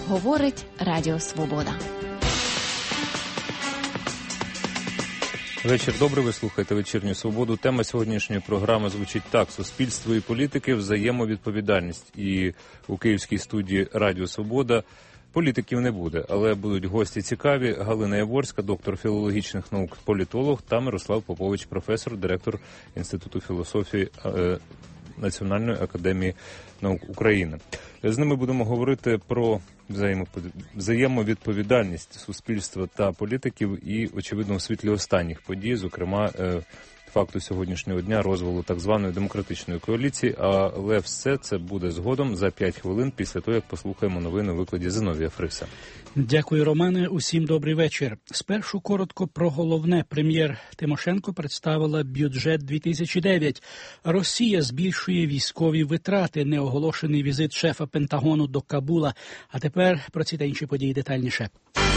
Говорить Радіо Свобода. Вечір добрий, ви слухаєте «Вечірню Свободу». Тема сьогоднішньої програми звучить так: суспільство і політики, взаємовідповідальність. І у київській студії Радіо Свобода політиків не буде, але будуть гості цікаві. Галина Яворська, доктор філологічних наук, політолог, та Мирослав Попович, професор, директор Інституту філософії Національної академії наук України. З ними будемо говорити про взаємовідповідальність суспільства та політиків і, очевидно, у світлі останніх подій, зокрема, факту сьогоднішнього дня розвалу так званої демократичної коаліції, але все це буде згодом за 5 хвилин після того, як послухаємо новини у викладі Зиновія Фриса. Дякую, Романе. Усім добрий вечір. Спершу коротко про головне. Прем'єр Тимошенко представила бюджет 2009. Росія збільшує військові витрати, неоголошений візит шефа Пентагону до Кабула. А тепер про ці та інші події детальніше.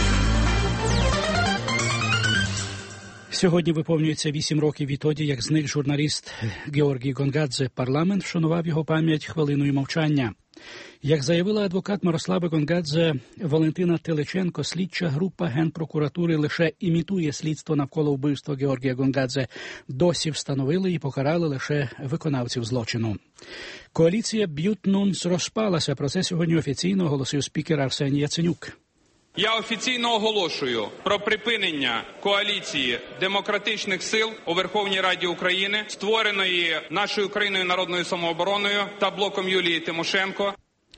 Сьогодні виповнюється 8 років відтоді, як зник журналіст Георгій Гонгадзе. Парламент вшанував його пам'ять хвилиною мовчання. Як заявила адвокат Мирослави Гонгадзе Валентина Теличенко, слідча група Генпрокуратури лише імітує слідство навколо вбивства Георгія Гонгадзе. Досі встановили і покарали лише виконавців злочину. Коаліція Б'ют-Нунс розпалася. Про це сьогодні офіційно оголосив спікер Арсеній Яценюк. Я офіційно оголошую про припинення коаліції демократичних сил у Верховній Раді України, створеної нашою Україною народною самообороною та блоком Юлії Тимошенко.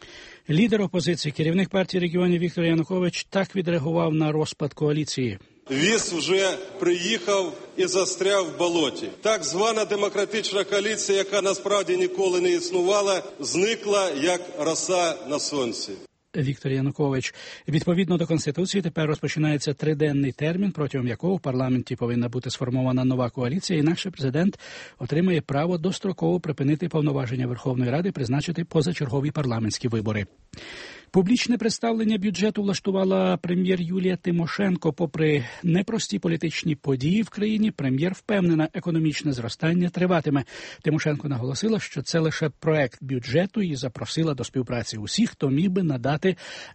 Лідер опозиції, керівник партії регіонів Віктор Янукович так відреагував на розпад коаліції. Віз вже приїхав і застряв в болоті. Так звана демократична коаліція, яка насправді ніколи не існувала, зникла як роса на сонці. Віктор Янукович. Відповідно до Конституції тепер розпочинається 3-денний термін, протягом якого в парламенті повинна бути сформована нова коаліція, інакше президент отримає право достроково припинити повноваження Верховної Ради, призначити позачергові парламентські вибори. Публічне представлення бюджету влаштувала прем'єр Юлія Тимошенко. Попри непрості політичні події в країні, прем'єр впевнена, економічне зростання триватиме. Тимошенко наголосила, що це лише проект бюджету і запросила до співпраці усіх, хто міг би надати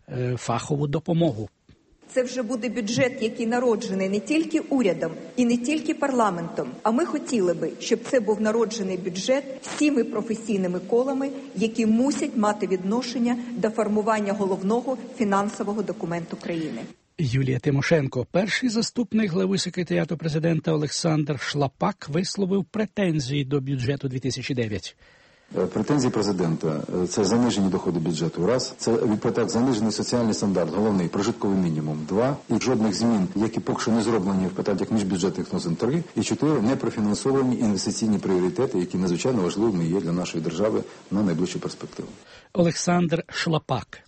фахову допомогу. Це вже буде бюджет, який народжений не тільки урядом і не тільки парламентом, а ми хотіли би, щоб це був народжений бюджет всіми професійними колами, які мусять мати відношення до формування головного фінансового документу країни. Юлія Тимошенко. Перший заступник глави секретаріату президента Олександр Шлапак висловив претензії до бюджету 2009. Претензії президента – це занижені доходи бюджету, раз. Це, відповідь, занижений соціальний стандарт, головний, прожитковий мінімум, два. І жодних змін, які поки що не зроблені в питаннях міжбюджетних відносин, три. І чотири – непрофінансовані інвестиційні пріоритети, які надзвичайно важливими є для нашої держави на найближчу перспективу. Олександр Шлапак.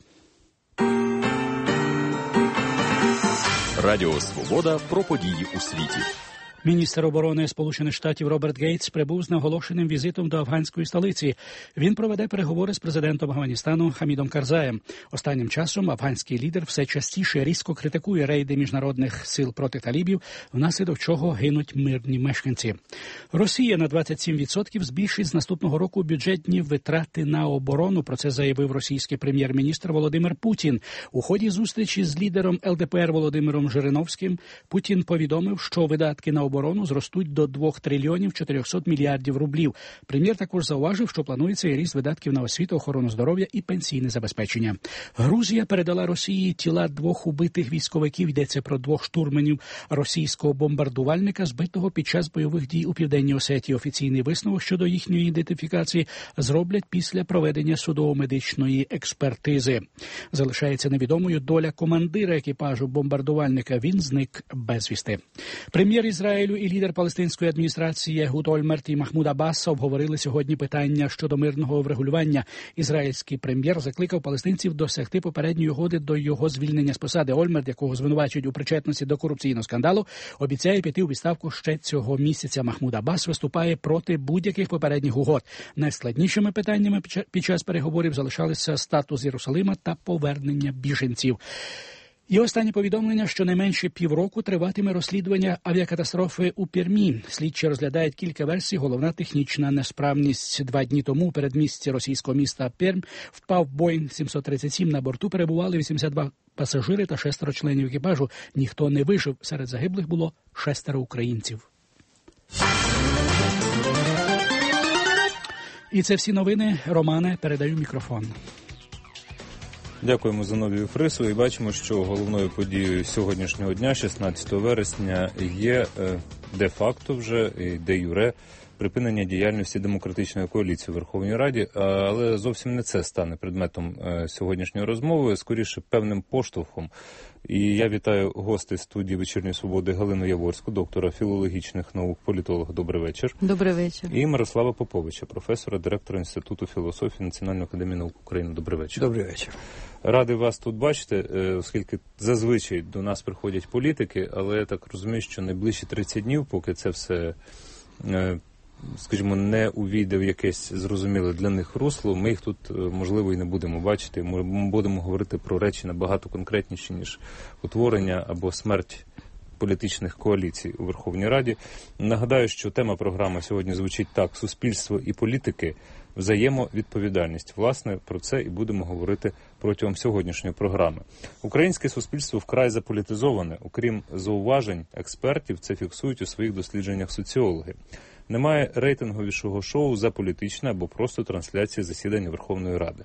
Радіо «Свобода» про події у світі. Міністр оборони Сполучених Штатів Роберт Гейтс прибув з неоголошеним візитом до афганської столиці. Він проведе переговори з президентом Афганістану Хамідом Карзаєм. Останнім часом афганський лідер все частіше різко критикує рейди міжнародних сил проти талібів, внаслідок чого гинуть мирні мешканці. Росія на 27% збільшить з наступного року бюджетні витрати на оборону. Про це заявив російський прем'єр-міністр Володимир Путін. У ході зустрічі з лідером ЛДПР Володимиром Жириновським Путін повідомив, що видатки на оборону зростуть до 2 трильйонів 400 мільярдів рублів. Прем'єр також зауважив, що планується і ріст видатків на освіту, охорону здоров'я і пенсійне забезпечення. Грузія передала Росії тіла 2 убитих військовиків. Йдеться про 2 штурманів російського бомбардувальника, збитого під час бойових дій у Південній Осетії. Офіційний висновок щодо їхньої ідентифікації зроблять після проведення судово-медичної експертизи. Залишається невідомою доля командира екіпажу бомбардувальника. Він зник безвісти. Прем'єр Ізраїлю і лідер палестинської адміністрації Егуд Ольмерт і Махмуд Аббас обговорили сьогодні питання щодо мирного врегулювання. Ізраїльський прем'єр закликав палестинців досягти попередньої угоди до його звільнення з посади. Ольмерт, якого звинувачують у причетності до корупційного скандалу, обіцяє піти у відставку ще цього місяця. Махмуд Аббас виступає проти будь-яких попередніх угод. Найскладнішими питаннями під час переговорів залишалися статус Єрусалима та повернення біженців. І останнє повідомлення, що не менше півроку триватиме розслідування авіакатастрофи у Пермі. Слідчі розглядають кілька версій. Головна технічна несправність. 2 дні тому перед місця російського міста Пермь впав Боїнг 737. На борту перебували 82 пасажири та 6 членів екіпажу. Ніхто не вижив. Серед загиблих було 6 українців. І це всі новини. Романе, передаю мікрофон. Дякуємо Зиновію Фрису і бачимо, що головною подією сьогоднішнього дня, 16 вересня, є де-факто вже і де-юре припинення діяльності демократичної коаліції у Верховній Раді, але зовсім не це стане предметом сьогоднішньої розмови, скоріше певним поштовхом. І я вітаю гостей студії «Вечірньої свободи» Галину Яворську, доктора філологічних наук, політолога. Добрий вечір. Добрий вечір. І Мирослава Поповича, професора, директора Інституту філософії Національної академії наук України. Добрий вечір. Добрий вечір. Радий вас тут бачити, оскільки зазвичай до нас приходять політики, але я так розумію, що найближчі 30 днів, поки це все, скажімо, не увійде в якесь зрозуміле для них русло, ми їх тут, можливо, і не будемо бачити. Ми будемо говорити про речі набагато конкретніші, ніж утворення або смерть політичних коаліцій у Верховній Раді. Нагадаю, що тема програми сьогодні звучить так: суспільство і політики, взаємовідповідальність. Власне, про це і будемо говорити протягом сьогоднішньої програми. Українське суспільство вкрай заполітизоване. Окрім зауважень експертів, це фіксують у своїх дослідженнях соціологи. Немає рейтинговішого шоу за політичне або просто трансляції засідання Верховної Ради.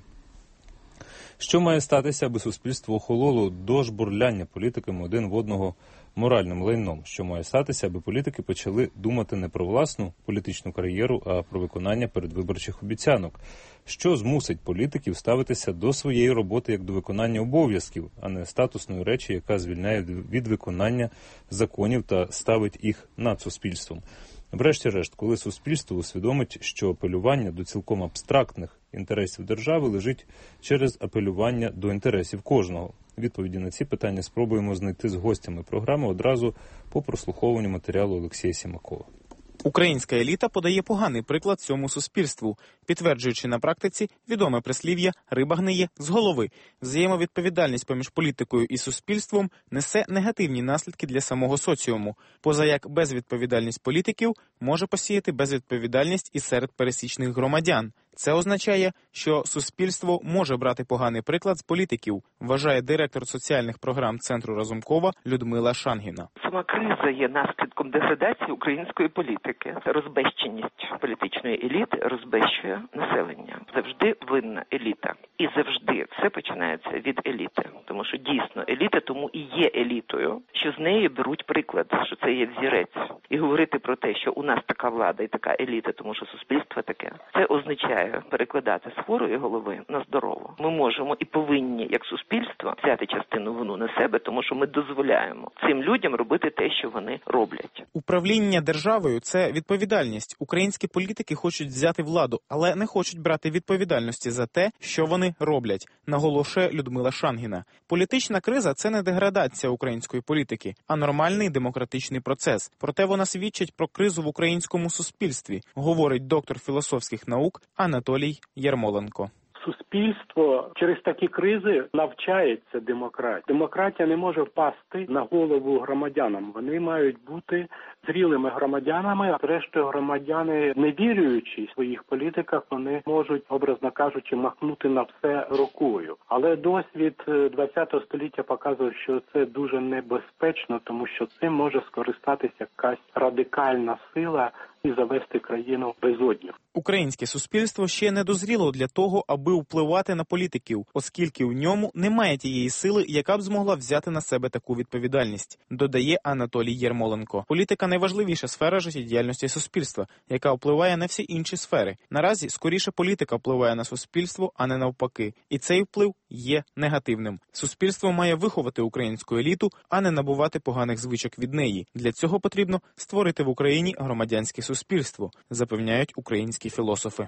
Що має статися, аби суспільство охололо до жбурляння політиками один в одного моральним лайном? Що має статися, аби політики почали думати не про власну політичну кар'єру, а про виконання передвиборчих обіцянок? Що змусить політиків ставитися до своєї роботи як до виконання обов'язків, а не статусної речі, яка звільняє від виконання законів та ставить їх над суспільством? Врешті-решт, коли суспільство усвідомить, що апелювання до цілком абстрактних інтересів держави лежить через апелювання до інтересів кожного? Відповіді на ці питання спробуємо знайти з гостями програми одразу по прослуховуванню матеріалу Олексія Сімакова. Українська еліта подає поганий приклад цьому суспільству, підтверджуючи на практиці відоме прислів'я «риба гниє з голови». Взаємовідповідальність поміж політикою і суспільством несе негативні наслідки для самого соціуму, позаяк безвідповідальність політиків може посіяти безвідповідальність і серед пересічних громадян. Це означає, що суспільство може брати поганий приклад з політиків, вважає директор соціальних програм Центру Разумкова Людмила Шангіна. Сама криза є наслідком деградації української політики. Розбещеність політичної еліти розбещує населення. Завжди винна еліта. І завжди все починається від еліти. Тому що дійсно еліта тому і є елітою, що з неї беруть приклад, що це є взірець. І говорити про те, що у нас така влада і така еліта, тому що суспільство таке, це означає перекладати з хворої голови на здорову. Ми можемо і повинні, як суспільство, взяти частину вину на себе, тому що ми дозволяємо цим людям робити те, що вони роблять. Управління державою – це відповідальність. Українські політики хочуть взяти владу, але не хочуть брати відповідальності за те, що вони роблять, наголошує Людмила Шангіна. Політична криза – це не деградація української політики, а нормальний демократичний процес. Проте вона свідчить про кризу в українському суспільстві, говорить доктор філософських наук Анатолій Ярмоленко. Суспільство через такі кризи навчається демократії. Демократія не може впасти на голову громадянам. Вони мають бути зрілими громадянами, а зрештою громадяни, не вірюючи в своїх політиках, вони можуть, образно кажучи, махнути на все рукою. Але досвід ХХ століття показує, що це дуже небезпечно, тому що цим може скористатися якась радикальна сила і завести країну в безодню. Українське суспільство ще не дозріло для того, аби впливати на політиків, оскільки в ньому немає тієї сили, яка б змогла взяти на себе таку відповідальність, додає Анатолій Ярмоленко. Політика – найважливіша сфера життєдіяльності суспільства, яка впливає на всі інші сфери. Наразі скоріше політика впливає на суспільство, а не навпаки. І цей вплив є негативним. Суспільство має виховати українську еліту, а не набувати поганих звичок від неї. Для цього потрібно створити в Україні громадянське суспільство, запевняють українські філософи.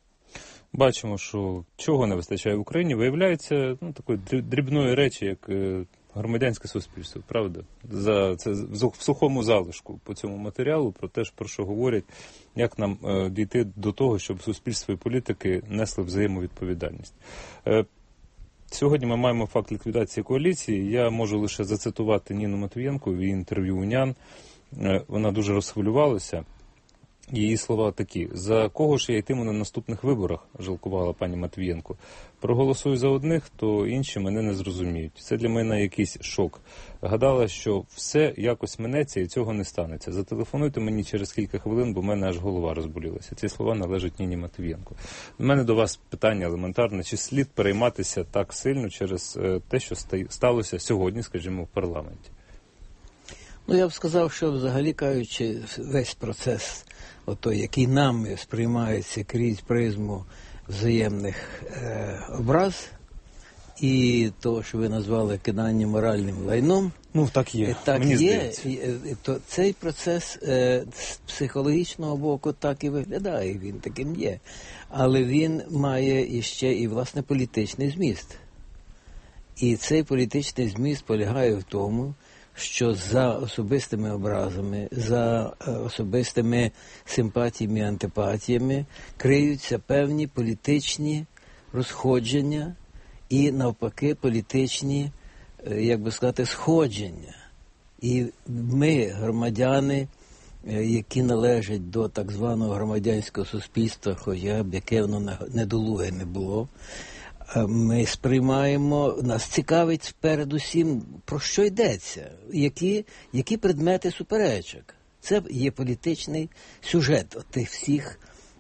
Бачимо, що чого не вистачає в Україні, виявляється такої дрібної речі, як громадянське суспільство, правда? Це в сухому залишку по цьому матеріалу, про те, про що говорять, як нам дійти до того, щоб суспільство і політики несли взаємовідповідальність. Сьогодні ми маємо факт ліквідації коаліції. Я можу лише зацитувати Ніну Матвієнко в її інтерв'ю «Унян». Вона дуже розхвилювалася. Її слова такі: «За кого ж я йтиму на наступних виборах?» – жалкувала пані Матвієнко. «Проголосую за одних, то інші мене не зрозуміють. Це для мене якийсь шок. Гадала, що все якось минеться і цього не станеться. Зателефонуйте мені через кілька хвилин, бо в мене аж голова розболілася». Ці слова належать Ніні Матвієнко. У мене до вас питання елементарне. Чи слід перейматися так сильно через те, що сталося сьогодні, скажімо, в парламенті? Я б сказав, що взагалі кажучи, весь процес, який нами сприймається крізь призму взаємних образ і того, що ви назвали кидання моральним лайном. Так є. Так мені є. здається. То цей процес з психологічного боку так і виглядає, він таким є. Але він має іще і, власне, політичний зміст. І цей політичний зміст полягає в тому, що за особистими образами, за особистими симпатіями і антипатіями криються певні політичні розходження і, навпаки, політичні, як би сказати, сходження. І ми, громадяни, які належать до так званого громадянського суспільства, хоча б яке воно недолуге не було, ми сприймаємо, нас цікавить передусім, про що йдеться, які предмети суперечок. Це є політичний сюжет тих всіх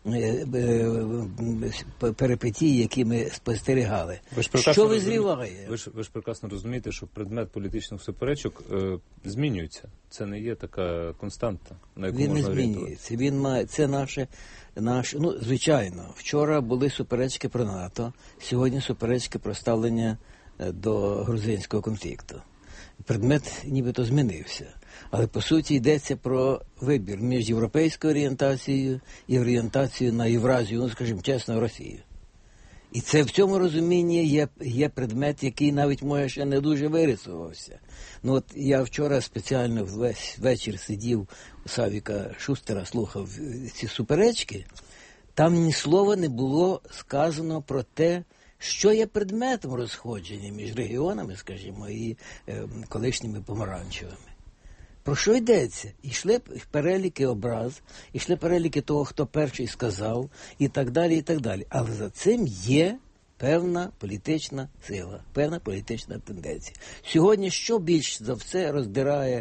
перипетій, які ми спостерігали. Що визріває? Ви ж прекрасно розумієте, що предмет політичних суперечок змінюється. Це не є така константа, на яку можна орієнтуватися. Він має, це наше, звичайно, вчора були суперечки про НАТО, сьогодні суперечки про ставлення до грузинського конфлікту. Предмет нібито змінився. Але, по суті, йдеться про вибір між європейською орієнтацією і орієнтацією на Євразію, скажімо чесно, Росію. І це в цьому розумінні є предмет, який навіть, може, ще не дуже вирисувався. Я вчора спеціально весь вечір сидів у Савіка Шустера, слухав ці суперечки. Там ні слова не було сказано про те, що є предметом розходження між регіонами, скажімо, і колишніми помаранчевими. Про що йдеться? Ішли переліки образ, ішли переліки того, хто перший сказав, і так далі, і так далі. Але за цим є певна політична сила, певна політична тенденція. Сьогодні що більш за все роздирає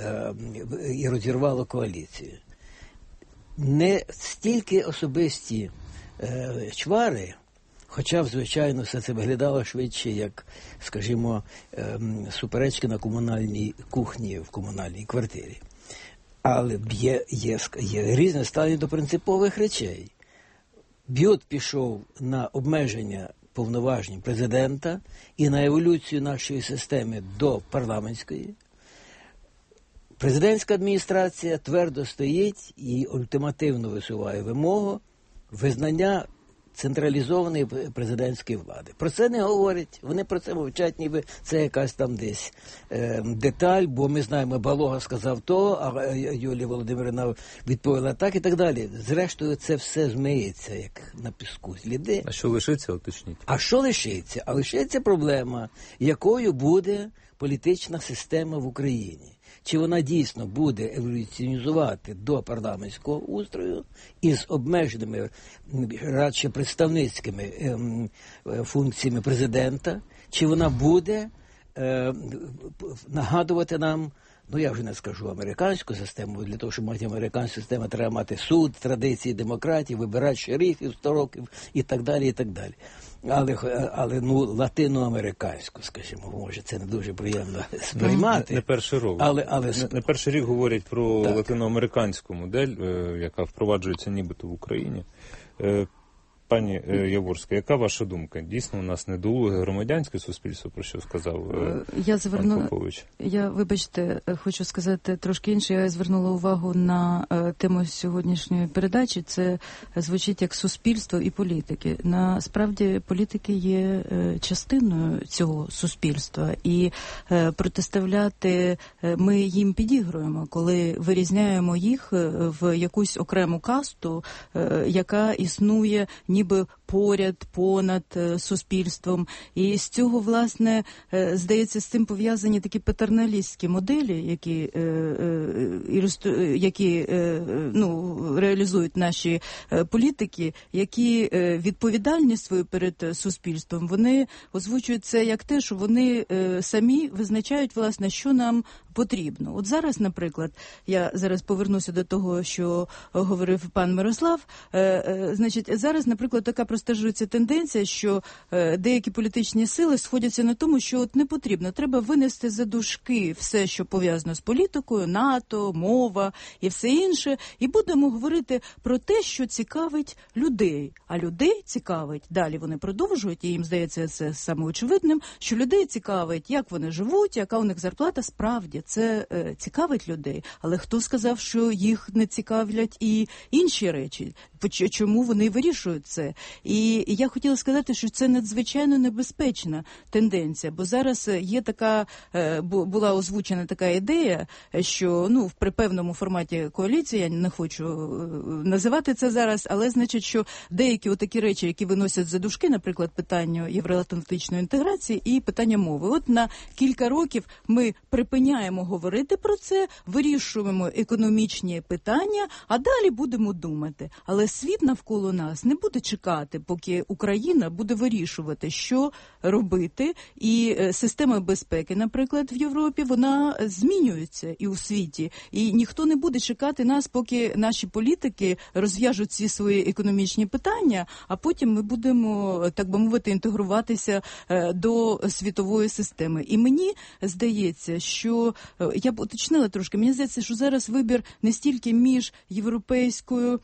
і розірвало коаліцію? Не стільки особисті чвари, хоча, звичайно, все це виглядало швидше, як, скажімо, суперечки на комунальній кухні в комунальній квартирі. Але є різне ставлення до принципових речей. Б'ют пішов на обмеження повноважень президента і на еволюцію нашої системи до парламентської. Президентська адміністрація твердо стоїть і ультимативно висуває вимогу визнання централізованої президентської влади. Про це не говорять, вони про це мовчать, ніби це якась там десь деталь, бо ми знаємо, Балога сказав то, а Юлія Володимирівна відповіла так і так далі. Зрештою, це все змиється, як на піску сліди. А що лишиться, уточніть? А що лишиться? А лишиться проблема, якою буде політична система в Україні. Чи вона дійсно буде еволюціонізувати до парламентського устрою із обмеженими, радше представницькими функціями президента, чи вона буде нагадувати нам, я вже не скажу американську систему, для того, щоб мати американську систему, треба мати суд, традиції демократії, вибирати шерифів 100 років і так далі, і так далі. Але латиноамериканську, скажімо, може, це не дуже приємно сприймати. Не перший рік. Не перший рік говорять про латиноамериканську модель, яка впроваджується нібито в Україні. Пані Яворська, яка ваша думка? Дійсно, у нас недолуге громадянське суспільство, про що сказав пан Попович? Я, вибачте, хочу сказати трошки інше. Я звернула увагу на тему сьогоднішньої передачі. Це звучить як суспільство і політики. Насправді, політики є частиною цього суспільства. І протиставляти ми їм підігруємо, коли вирізняємо їх в якусь окрему касту, яка існує ніби поряд, понад суспільством. І з цього, власне, здається, з цим пов'язані такі патерналістські моделі, які реалізують наші політики, які відповідальність свою перед суспільством, вони озвучують це як те, що вони самі визначають, власне, що нам потрібно. От зараз, наприклад, я зараз повернуся до того, що говорив пан Мирослав, значить, зараз, наприклад, така простежується тенденція, що деякі політичні сили сходяться на тому, що от не потрібно, треба винести за дужки все, що пов'язано з політикою, НАТО, мова і все інше, і будемо говорити про те, що цікавить людей. А людей цікавить, далі вони продовжують, і їм здається це самоочевидним, що людей цікавить, як вони живуть, яка у них зарплата, справді. Це цікавить людей, але хто сказав, що їх не цікавлять і інші речі? Чому вони вирішують це? І я хотіла сказати, що це надзвичайно небезпечна тенденція, бо зараз є така, була озвучена така ідея, що при певному форматі коаліції, я не хочу називати це зараз, але значить, що деякі отакі речі, які виносять за дужки, наприклад, питання євроатлантичної інтеграції і питання мови. От на кілька років ми припиняємо говорити про це, вирішуємо економічні питання, а далі будемо думати. Але світ навколо нас не буде чекати, поки Україна буде вирішувати, що робити. І система безпеки, наприклад, в Європі, вона змінюється і у світі. І ніхто не буде чекати нас, поки наші політики розв'яжуть ці свої економічні питання, а потім ми будемо, так би мовити, інтегруватися до світової системи. І мені здається, що я б уточнила трошки, мені здається, що зараз вибір не стільки між європейською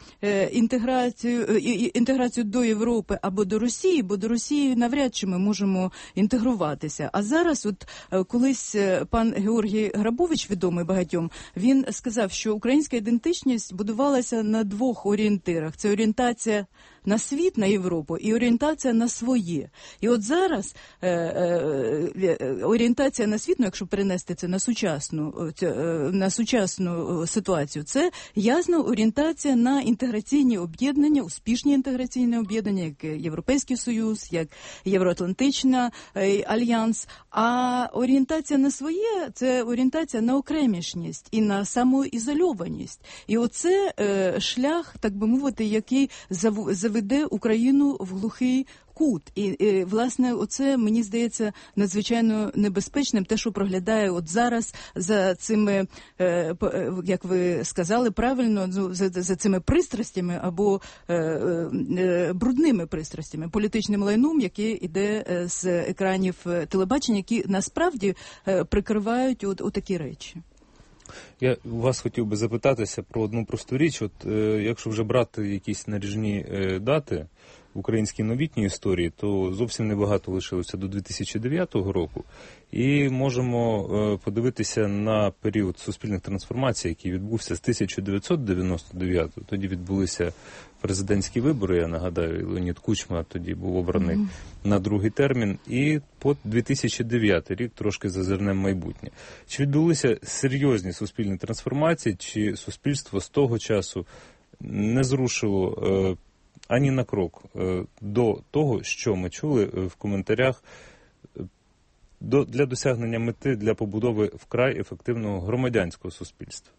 інтеграцією до Європи або до Росії, бо до Росії навряд чи ми можемо інтегруватися. А зараз, от колись пан Георгій Грабович, відомий багатьом, він сказав, що українська ідентичність будувалася на двох орієнтирах. Це орієнтація на світ, на Європу, і орієнтація на своє. І от зараз орієнтація на світ, якщо перенести це на сучасну ситуацію, це ясно орієнтація на інтеграційні об'єднання, успішні інтеграційні об'єднання, як Європейський Союз, як Євроатлантична альянс. А орієнтація на своє – це орієнтація на окремішність і на самоізольованість. І оце шлях, так би мовити, який заведе Україну в глухий кут. І власне, оце, мені здається, надзвичайно небезпечним, те, що проглядає от зараз за цими, як ви сказали правильно, за цими пристрастями або брудними пристрастями, політичним лайном, яке йде з екранів телебачення, які насправді прикривають отакі речі. Я у вас хотів би запитатися про одну просту річ. От якщо вже брати якісь наріжні дати в українській новітній історії, то зовсім небагато лишилося до 2009 року. І можемо подивитися на період суспільних трансформацій, який відбувся з 1999. Тоді відбулися президентські вибори, я нагадаю, Леонід Кучма тоді був обраний на другий термін. І по 2009 рік трошки зазирнемо майбутнє. Чи відбулися серйозні суспільні трансформації, чи суспільство з того часу не зрушило ані на крок до того, що ми чули в коментарях, для досягнення мети, для побудови вкрай ефективного громадянського суспільства?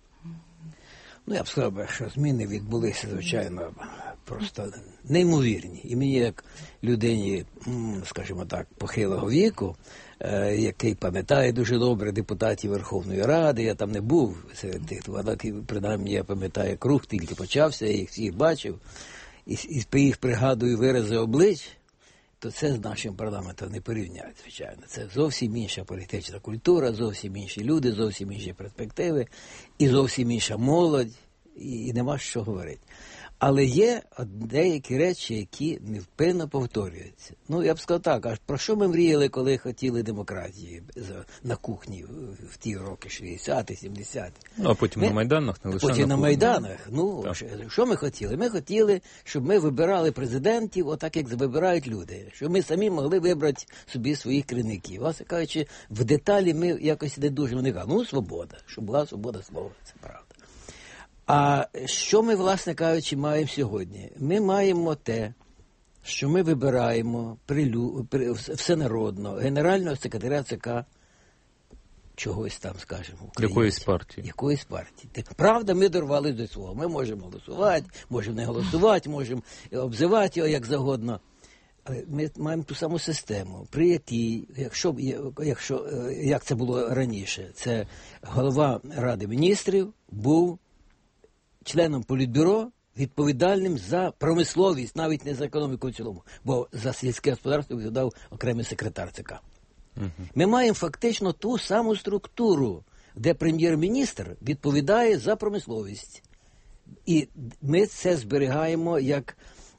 Я б сказав, що зміни відбулися, звичайно, просто неймовірні. І мені, як людині, скажімо так, похилого віку, який пам'ятає дуже добре депутатів Верховної Ради, я там не був серед тих, принаймні я пам'ятаю, круг тільки почався, я їх всіх бачив, і їх пригадую вирази облич, то це з нашим парламентом не порівняють, звичайно. Це зовсім інша політична культура, зовсім інші люди, зовсім інші перспективи, і зовсім інша молодь, і нема що говорити. Але є деякі речі, які невпинно повторюються. Я б сказав так, а про що ми мріяли, коли хотіли демократії на кухні в ті роки 60-ті, 70-ті? А потім на Майданах, не лише потім на Майданах. Що ми хотіли? Ми хотіли, щоб ми вибирали президентів отак, як вибирають люди. Щоб ми самі могли вибрати собі своїх керівників. Власне кажучи, в деталі ми якось не дуже вникали. Свобода. Щоб була свобода слова, це правда. А що ми, власне кажучи, маємо сьогодні? Ми маємо те, що ми вибираємо всенародно генерального секретаря ЦК чогось там, скажімо, якоїсь партії. Правда, ми дорвались до цього. Ми можемо голосувати, можемо не голосувати, можемо обзивати його як завгодно. Але ми маємо ту саму систему, при якій, як це було раніше, це голова Ради міністрів був членом політбюро, відповідальним за промисловість, навіть не за економіку в цілому, бо за сільське господарство відповідав окремий секретар ЦК. Ми маємо фактично ту саму структуру, де прем'єр-міністр відповідає за промисловість. І ми це зберігаємо як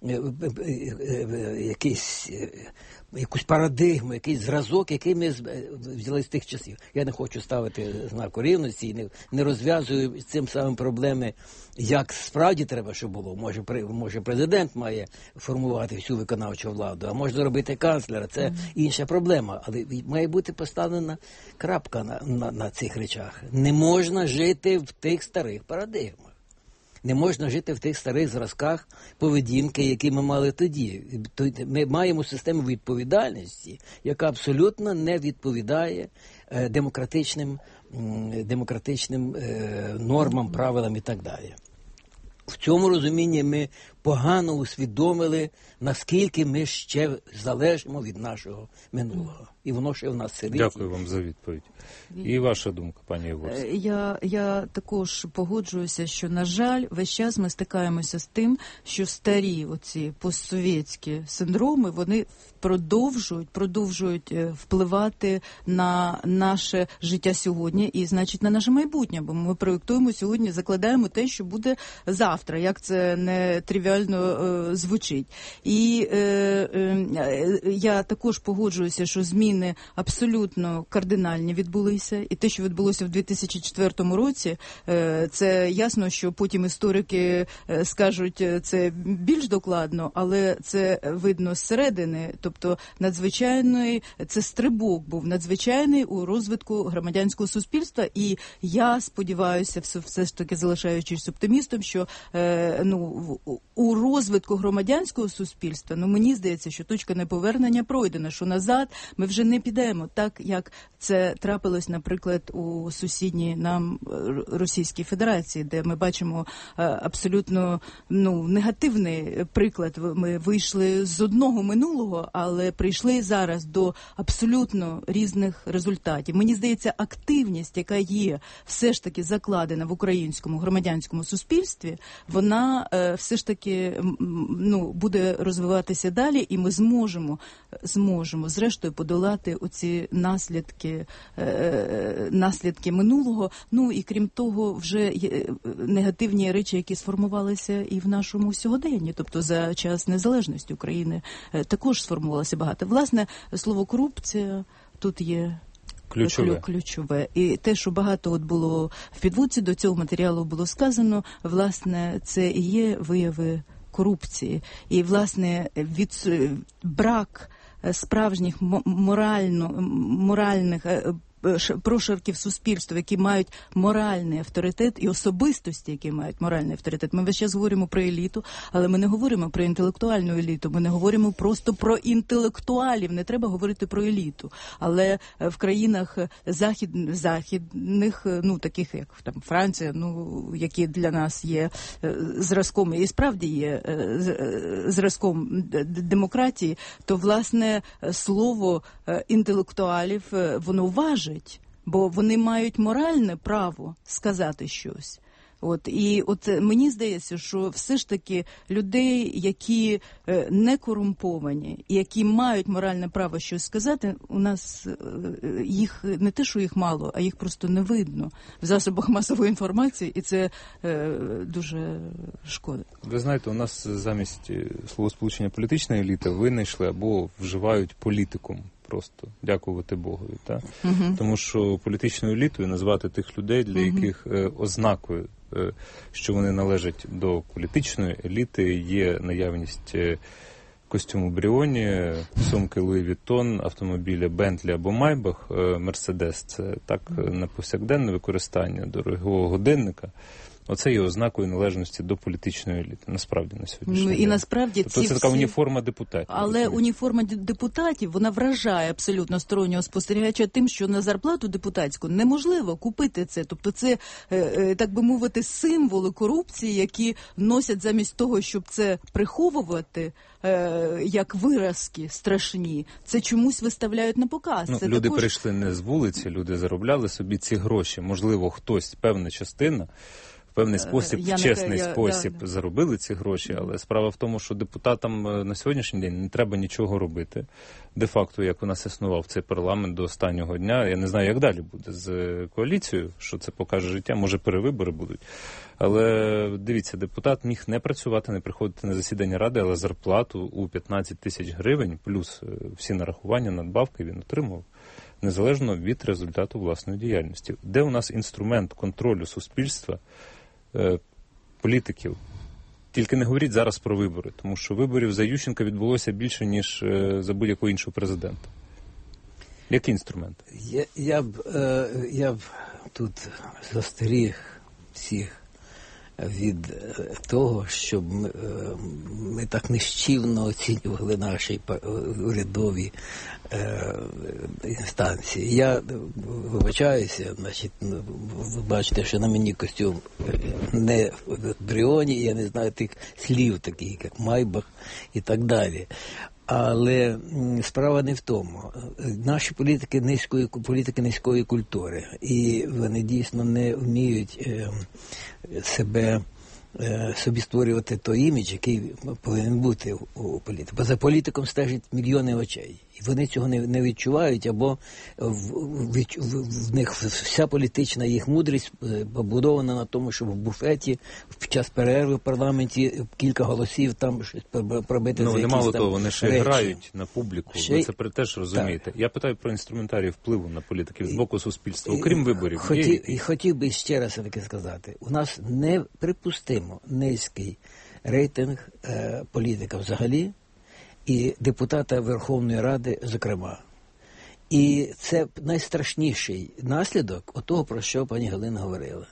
якусь парадигму, якийсь зразок, який ми взяли з тих часів. Я не хочу ставити знаку рівності і не розв'язую цим самим проблеми, як справді треба, щоб було. Може президент має формувати всю виконавчу владу, а може зробити канцлера. Це інша проблема. Але має бути поставлена крапка на цих речах. Не можна жити в тих старих парадигмах. Не можна жити в тих старих зразках поведінки, які ми мали тоді. Ми маємо систему відповідальності, яка абсолютно не відповідає демократичним нормам, правилам і так далі. В цьому розумінні ми погано усвідомили, наскільки ми ще залежимо від нашого минулого. І воно ще в нас сидить. Дякую вам за відповідь. І ваша думка, пані Єгорська? Я також погоджуюся, що, на жаль, весь час ми стикаємося з тим, що старі оці постсовєтські синдроми, вони продовжують впливати на наше життя сьогодні і, значить, на наше майбутнє, бо ми проєктуємо сьогодні, закладаємо те, що буде завтра, як це не тривіально звучить. І я також погоджуюся, що зміни абсолютно кардинальні відбулися, і те, що відбулося в 2004 році, це ясно, що потім історики скажуть це більш докладно, але це видно зсередини, тобто надзвичайний, це стрибок був надзвичайний у розвитку громадянського суспільства, і я сподіваюся, все ж таки залишаючись оптимістом, що у розвитку громадянського суспільства, мені здається, що точка неповернення пройдена, що назад ми вже не підемо, так як це трапилось, наприклад, у сусідній нам Російській Федерації, де ми бачимо абсолютно негативний приклад. Ми вийшли з одного минулого, але прийшли зараз до абсолютно різних результатів. Мені здається, активність, яка є все ж таки закладена в українському громадянському суспільстві, вона все ж таки буде розвиватися далі, і ми зможемо зрештою подолати оці наслідки минулого. І крім того, вже є негативні речі, які сформувалися і в нашому сьогоденні. Тобто за час незалежності України також сформувалося багато. Власне, слово корупція тут є ключове. І те, що багато було в підводці до цього матеріалу було сказано, власне, це і є вияви корупції. І, власне, брак справжніх моральних прошарків суспільства, які мають моральний авторитет, і особистості, які мають моральний авторитет. Ми весь час говоримо про еліту, але ми не говоримо про інтелектуальну еліту, ми не говоримо просто про інтелектуалів, не треба говорити про еліту. Але в країнах західних, таких як там Франція, які для нас є зразком, і справді є зразком демократії, то, власне, слово інтелектуалів, воно важить, бо вони мають моральне право сказати щось. І мені здається, що все ж таки людей, які не корумповані, які мають моральне право щось сказати, у нас їх не те, що їх мало, а їх просто не видно в засобах масової інформації, і це дуже шкода. Ви знаєте, у нас замість словосполучення політична еліта винайшли або вживають політикум. Просто дякувати Богові. Тому що політичною елітою назвати тих людей, для яких ознакою, що вони належать до політичної еліти, є наявність костюму Бріоні, сумки Луї Віттон, автомобіля Бентлі або Майбах, Мерседес. Це так на повсякденне використання, дорогого годинника. Оце є ознакою належності до політичної еліти, насправді, на сьогоднішній день. І насправді тобто це така уніформа депутатів. Але уніформа депутатів, вона вражає абсолютно стороннього спостерігача тим, що на зарплату депутатську неможливо купити це. Тобто це, так би мовити, символи корупції, які носять замість того, щоб це приховувати, як виразки страшні, це чомусь виставляють на показ. Це люди також... прийшли не з вулиці, люди заробляли собі ці гроші. Можливо, хтось, певна частина, в певний спосіб, в чесний спосіб заробили ці гроші, але справа в тому, що депутатам на сьогоднішній день не треба нічого робити. Де-факто, як у нас існував цей парламент до останнього дня, я не знаю, як далі буде з коаліцією, що це покаже життя, може перевибори будуть. Але дивіться, депутат міг не працювати, не приходити на засідання Ради, але зарплату у 15 тисяч гривень, плюс всі нарахування, надбавки він отримував, незалежно від результату власної діяльності. Де у нас інструмент контролю суспільства, політиків? Тільки не говоріть зараз про вибори, тому що виборів за Ющенка відбулося більше, ніж за будь-якого іншого президента. Який інструмент? Я б тут застеріг всіх від того, щоб ми так нищівно оцінювали наші урядові інстанції. Я вибачаюся, значить, ви бачите, що на мені костюм не Бріоні, я не знаю тих слів таких, як Майбах і так далі. Але справа не в тому. Наші політики низької культури, і вони дійсно не вміють собі створювати той імідж, який повинен бути у політиці. Бо за політиком стежать мільйони очей. І вони цього не відчувають, або в них вся політична їх мудрість побудована на тому, щоб в буфеті під час перерви в парламенті кілька голосів там щось пробити за якісь там мало того, вони ще речі. Грають на публіку. Ви це теж розумієте. Так. Я питаю про інструментарій впливу на політиків з боку суспільства, окрім виборів. Хотів би ще раз таки сказати, у нас неприпустимо низький рейтинг політика взагалі, і депутата Верховної Ради, зокрема. І це найстрашніший наслідок того, про що пані Галина говорила.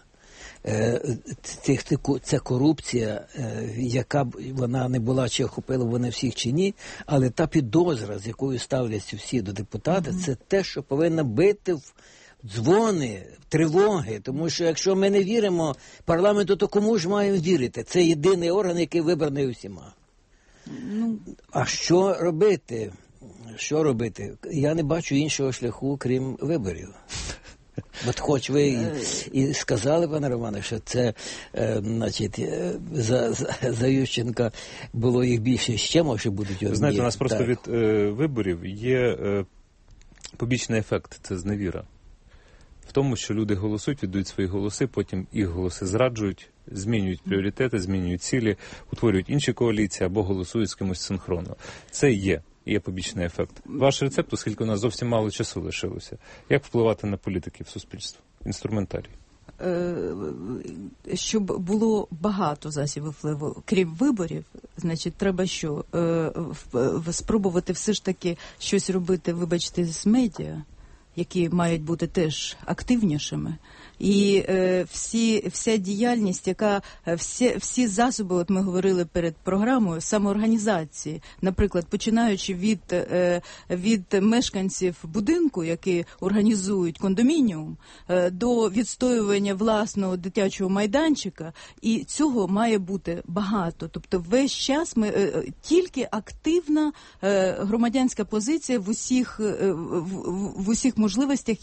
Це корупція, яка б вона не була, чи охопила вона всіх чи ні, але та підозра, з якою ставляться всі до депутата, це те, що повинно бити в дзвони, тривоги, тому що якщо ми не віримо парламенту, то кому ж маємо вірити? Це єдиний орган, який вибраний усіма. А що робити? Що робити? Я не бачу іншого шляху, крім виборів. От хоч ви і сказали, пане Романе, що це, значить, за Ющенка було їх більше, ще може будуть. Знаєте, у нас просто від виборів є побічний ефект, це зневіра. В тому, що люди голосують, віддають свої голоси, потім їх голоси зраджують, змінюють пріоритети, змінюють цілі, утворюють інші коаліції або голосують з кимось синхронно. Це є побічний ефект. Ваш рецепт, оскільки у нас зовсім мало часу лишилося. Як впливати на політиків суспільства? Інструментарій. Щоб було багато засобів впливу, крім виборів, значить, треба що? Спробувати все ж таки щось робити, вибачте, з медіа, які мають бути теж активнішими. І вся діяльність, всі засоби, от ми говорили перед програмою, самоорганізації, наприклад, починаючи від мешканців будинку, які організують кондомініум, до відстоювання власного дитячого майданчика, і цього має бути багато. Тобто весь час тільки активна громадянська позиція в усіх можливостях,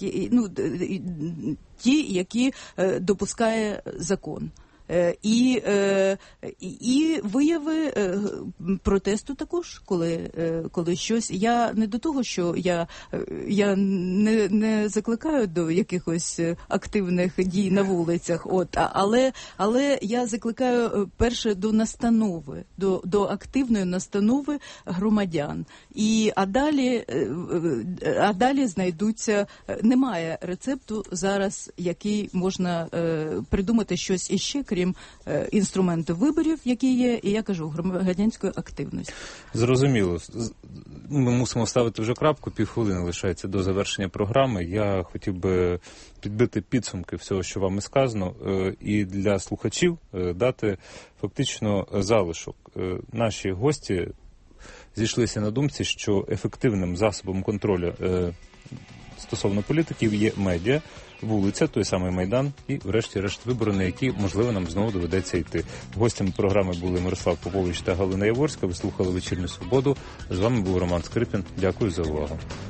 ті, які допускає закон. І вияви протесту також, коли щось. Я не до того, що я не закликаю до якихось активних дій на вулицях, але я закликаю перше до настанови, до активної настанови громадян. А далі знайдуться, немає рецепту зараз, який можна придумати щось іще, крім крім інструменту виборів, які є, і я кажу, громадянської активності. Зрозуміло. Ми мусимо ставити вже крапку, півхвилини лишається до завершення програми. Я хотів би підбити підсумки всього, що вам і сказано, і для слухачів дати фактично залишок. Наші гості зійшлися на думці, що ефективним засобом контролю стосовно політиків є медіа, вулиця, той самий Майдан і, врешті-решт, вибори, на які, можливо, нам знову доведеться йти. Гостями програми були Мирослав Попович та Галина Яворська. Ви слухали «Вечірню свободу». З вами був Роман Скрипін. Дякую за увагу.